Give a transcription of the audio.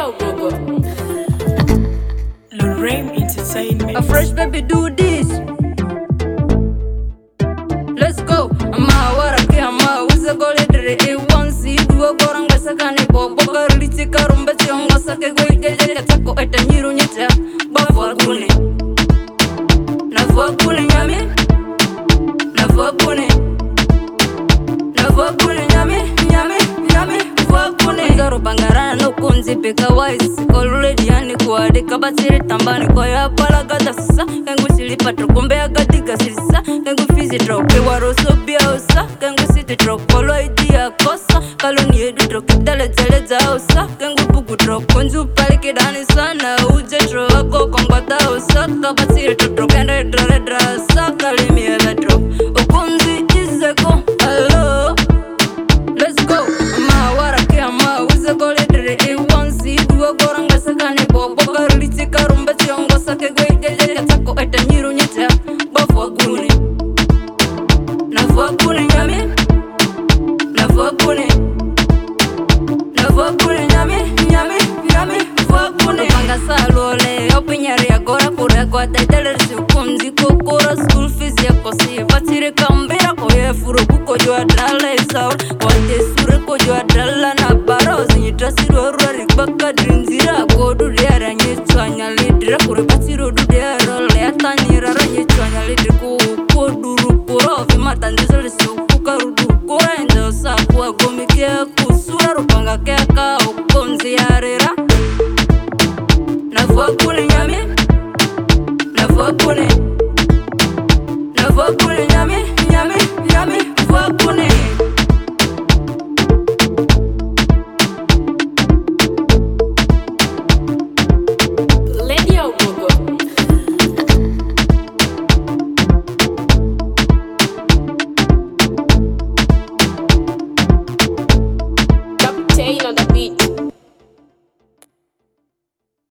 go. Lorraine Entertainment. A fresh baby do this. Let's go. Amawara ke ama uza gole dre e wansi duo goranga sakani bobo garliti karumba chonga sake goige tako eta nyiru nyeta bafwa kune nafwa kune nyame nafwa kune nyame fwa kune zaro bangarana no kunzi peka wise kolule diani kuade kabatire tambani kwa ya pala gata sisa kengu silipa trokombe agatika sisa kengu fizi troke waroso bia usa kengu siti trokolo idia kosa kaloni edu trokitale tele za usa kengu buku trokonju palike dani sana uje troko kongwata usa kabatire trokende dra sa kalimi ela trok okunzi izeko hello. Let's go. Amawara ke ama uza gole dre e wansi duo goranga sakani bobo garliti karumba chonga sake goige tako eta nyiru nyeta bafwa kune nafwa kune nyame nafwa kune nyame fwa kune manga salole opinyari agora kura kwa taitele sikunzi kokora school fees ya kosi batire kambira koye furo kuko jwa dala isaur wate sure ko jwa dala na baro zinyitasiro rari baka drinzira kodu riara nyetsanya lidra kure batiro dudero le atanira ranyetsanya lidra ku koduru kuro vimata ndizole sukuka rudu kura endo sakwa gomike kusura rupanga keka ukonzi yare